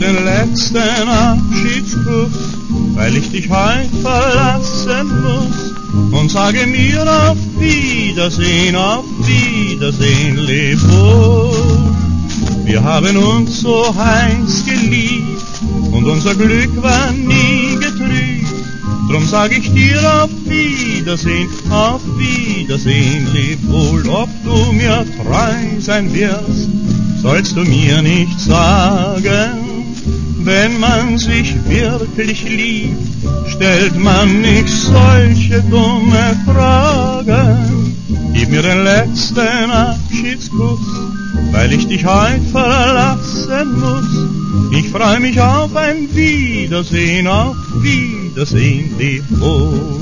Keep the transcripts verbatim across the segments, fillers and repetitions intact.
den letzten Abschiedskuss, weil ich dich heut verlassen muss, und sage mir auf Wiedersehen, auf Wiedersehen, leb wohl. Wir haben uns so heiß geliebt und unser Glück war nie getrübt. Drum sag ich dir auf Wiedersehen, auf Wiedersehen, leb wohl. Ob du mir treu sein wirst, sollst du mir nicht sagen. Wenn man sich wirklich liebt, stellt man nicht solche dumme Fragen. Gib mir den letzten Abschiedskuss, weil ich dich heut verlassen muss. Ich freu mich auf ein Wiedersehen, auf Wiedersehen, leb wohl.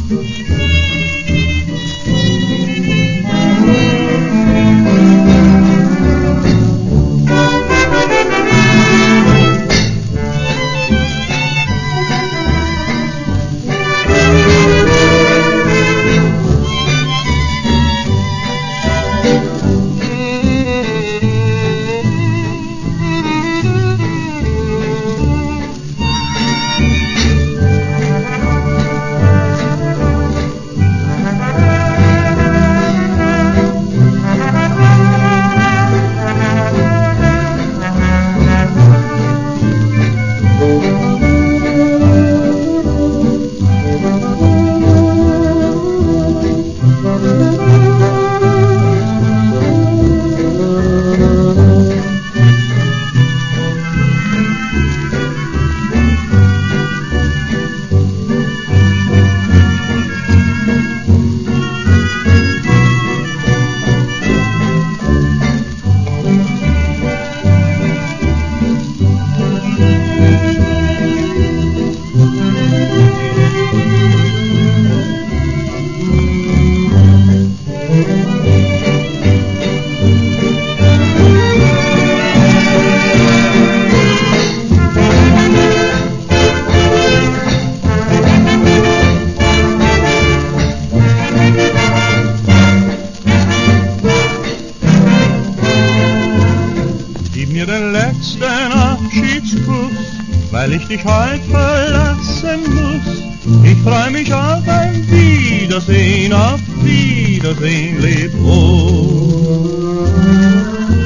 Den letzten Abschiedskuss, weil ich dich heut verlassen muss. Ich freu mich auf ein Wiedersehen, auf Wiedersehen, leb wohl.